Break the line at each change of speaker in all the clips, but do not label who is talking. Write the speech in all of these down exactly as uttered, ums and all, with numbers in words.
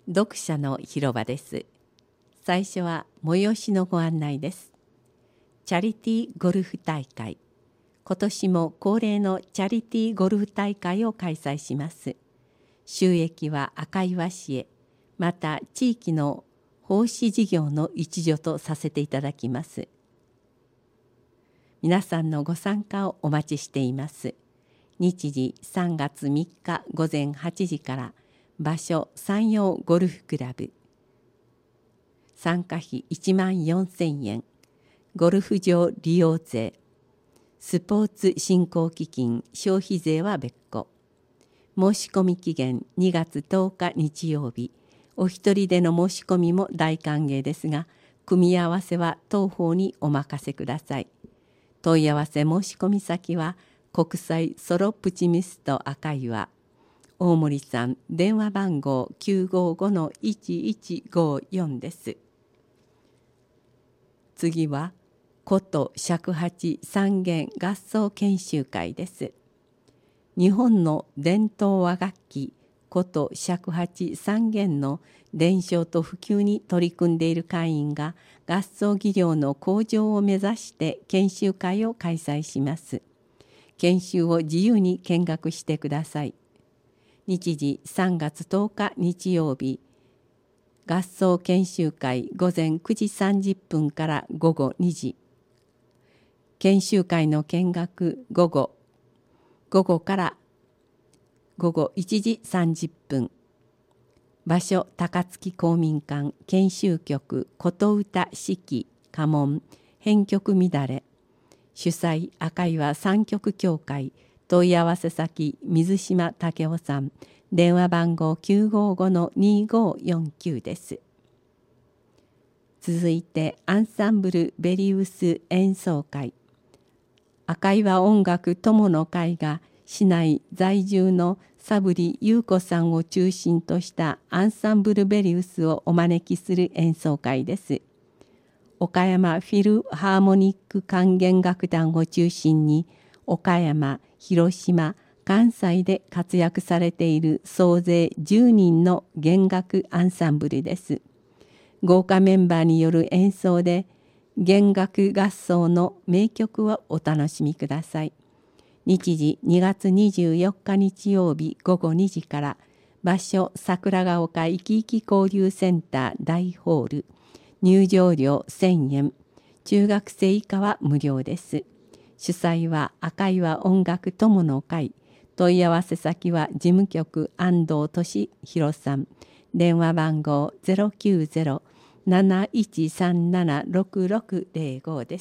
読者の広場です。最初は催しのご案内です。チャリティーゴルフ大会。今年も恒例のチャリティーゴルフ大会を開催します。収益は赤岩市へ、また地域の奉仕事業の一助とさせていただきます。皆さんのご参加をお待ちしています。日時さんがつみっかごぜんはちじから、場所山陽ゴルフクラブ。参加費いちまんよんせんえん、ゴルフ場利用税、スポーツ振興基金消費税は別個。申し込み期限にがつとおか日曜日。お一人での申し込みも大歓迎ですが、組み合わせは当方にお任せください。問い合わせ申し込み先は国際ソロプチミスト赤岩、大森さん、電話番号 きゅうごごのいちいちごよん です。次は古都尺八三弦合奏研修会です。日本の伝統和楽器古都尺八三弦の伝承と普及に取り組んでいる会員が合奏技量の向上を目指して研修会を開催します。研修を自由に見学してください。日時さんがつとおか日曜日、合奏研修会ごぜんくじさんじゅっぷんからごごにじ。研修会の見学午後、午後からごごいちじさんじゅっぷん。場所高槻公民館研修局琴歌式家紋編曲乱れ。主催赤岩三曲協会。問い合わせ先水島武雄さん、電話番号 きゅうごごのにごよんきゅう です。続いてアンサンブルベリウス演奏会。赤岩音楽友の会が市内在住の佐振優子さんを中心としたアンサンブルベリウスをお招きする演奏会です。岡山フィルハーモニック管弦楽団を中心に岡山、広島、関西で活躍されている総勢じゅうにんの弦楽アンサンブルです。豪華メンバーによる演奏で弦楽合奏の名曲をお楽しみください。日時にがつにじゅうよっか日曜日ごごにじから、場所桜ヶ丘いきいき交流センター大ホール。入場料せんえん、中学生以下は無料です。主催は赤岩音楽友の会。問い合わせ先は事務局安藤俊弘さん。電話番号 ゼロきゅうゼロ なないちさんなな ろくろくゼロご です。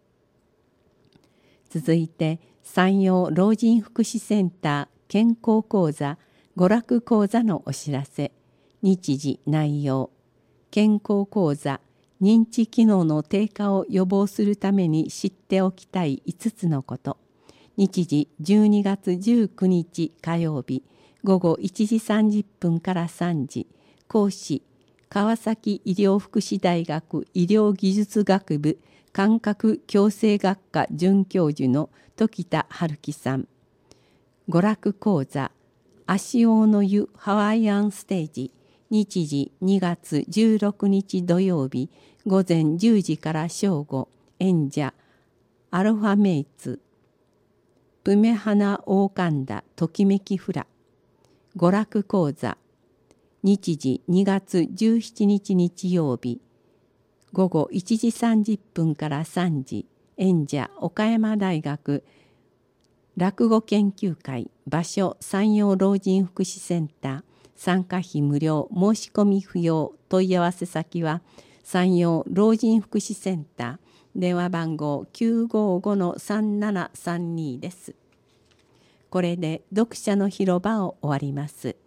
続いて山陽老人福祉センター健康講座娯楽講座のお知らせ。日時内容。健康講座認知機能の低下を予防するために知っておきたいいつつのこと。日時じゅうにがつじゅうくにち火曜日ごごいちじさんじゅっぷんからさんじ。講師川崎医療福祉大学医療技術学部感覚矯正学科准教授の時田春樹さん。娯楽講座足尾の湯ハワイアンステージ。日時にがつじゅうろくにち土曜日ごぜんじゅうじから正午。演者アロハメイツプメハナオーカンダときめきフラ。娯楽講座日時にがつじゅうしちにち日曜日ごごいちじさんじゅっぷんからさんじ。演者岡山大学落語研究会。場所山陽老人福祉センター。参加費無料、申し込み不要。問い合わせ先は山陽老人福祉センター。電話番号 きゅうごごのさんななさんに です。これで読者の広場を終わります。